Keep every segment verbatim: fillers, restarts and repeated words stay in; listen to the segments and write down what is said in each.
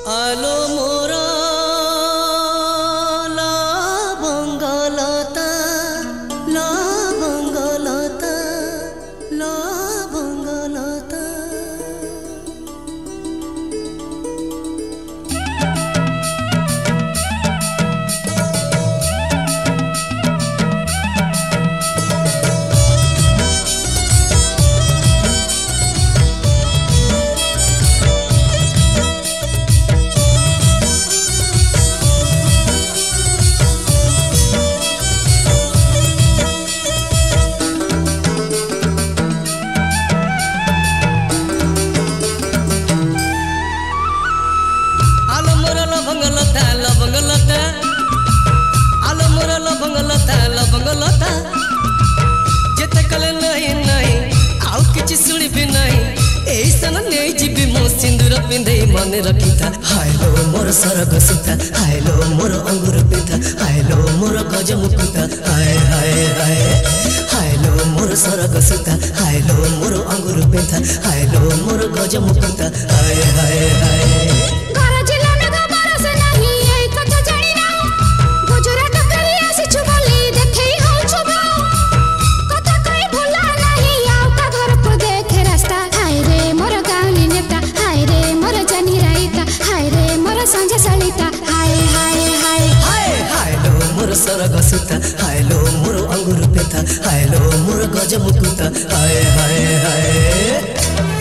आलो मोरा ला बंगलता ला बंगलता ला बंगलता लबंगलता लबंगलता आलो मोरा लबंगलता लबंगलता जेते कले नहीं नहीं आउ किछि सुनिबि नहीं एई सन नहीं जिबि मो सिंदूर पिंधे मन रखिता हाय लो मोर सरग सीता हाय लो मोर अंगूर पिता हाय लो मोर गज मुकुता हाय हाय हाय हाय लो मोर सरग सीता हाय लो मोर अंगूर पिता हाय लो मोर गज मुकुता हाय हाय हाय सरग सीता हाय लो मोर अंगूर पेता हाय लो मोर गज मुकुता हाय हाय हाय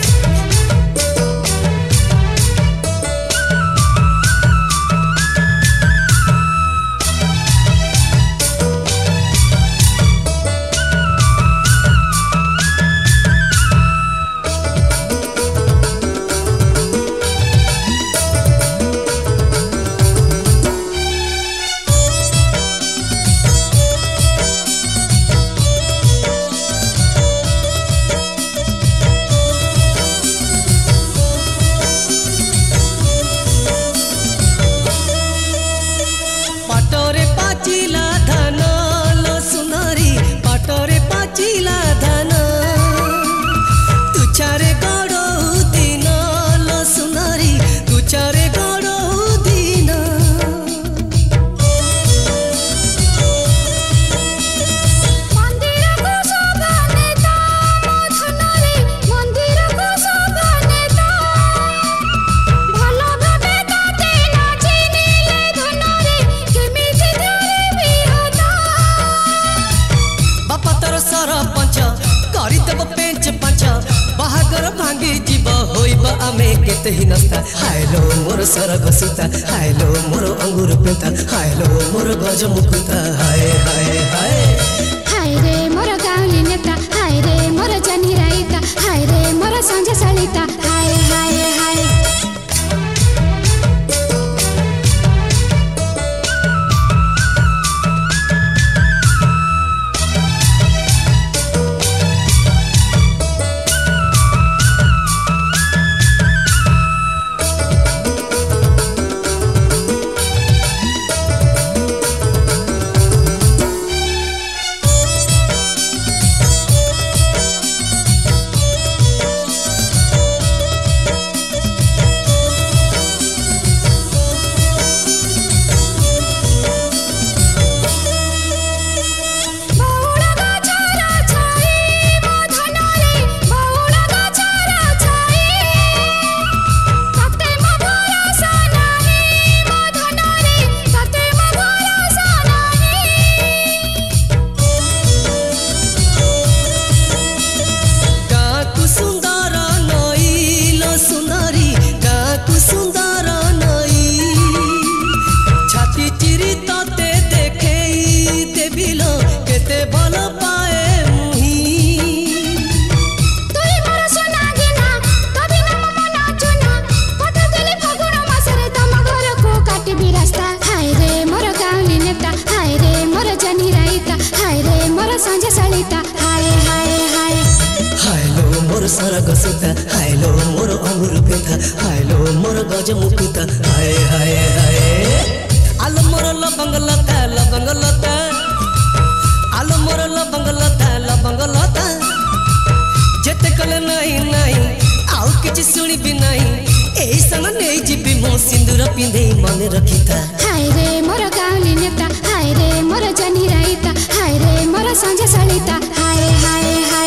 पाटोरे पाचिला धान लो सुनारी पाटोरे पाचिला धान तुचारे गड़ो दिन लो सुनारी तुचारे गड़ो दिन मंदिर को शोभा नेता मधुनरी मंदिर को शोभा नेता भलो भाबे ताते नाची नीले धनरी बापा तोर सरपंच करदेव पेंच पंच बाहागर भांगी जीव होइब आमे केते ही नस्ता हाय लो मोर सरग सीता हाय लो मोर अंगूर पेता हाय लो मोर गज मुकुता हाय हाय हाय हाय रे मोर गाउली नेता हाय रे मोर जनी राईता हाय रे मोर संजय सलिता हाय हाय हाय सरग सीता हाय लो मोर अंगूर पेता हाय लो मोर गज मुकुता हाय हाय हाय आलो मोर लबंगलता लबंगलता आलो मोर लबंगलता लबंगलता जेते कले नहीं नहीं आउ किछि सुनी भी नहीं एई सन नहीं जीबी मो सिंदूर पिंधे मन रखिता हाय रे मोर गाउली नेता हाय रे मोर जनी राइता हाय रे मोर संजय सलिता हाय हाय हाय